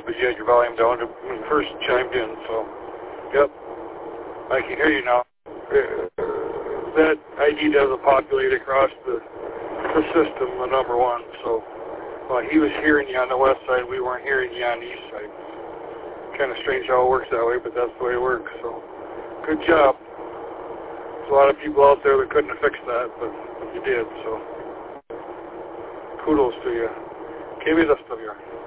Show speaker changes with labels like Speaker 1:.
Speaker 1: but you had your volume down when you first chimed in, so, yep, I can hear you now. That ID doesn't populate across the system, the number one, so he was hearing you on the west side, we weren't hearing you on the east side. Kind of strange how it works that way, but that's the way it works, so good job. There's a lot of people out there that couldn't have fixed that, but you did, so kudos to you. ¿Qué vida está bien?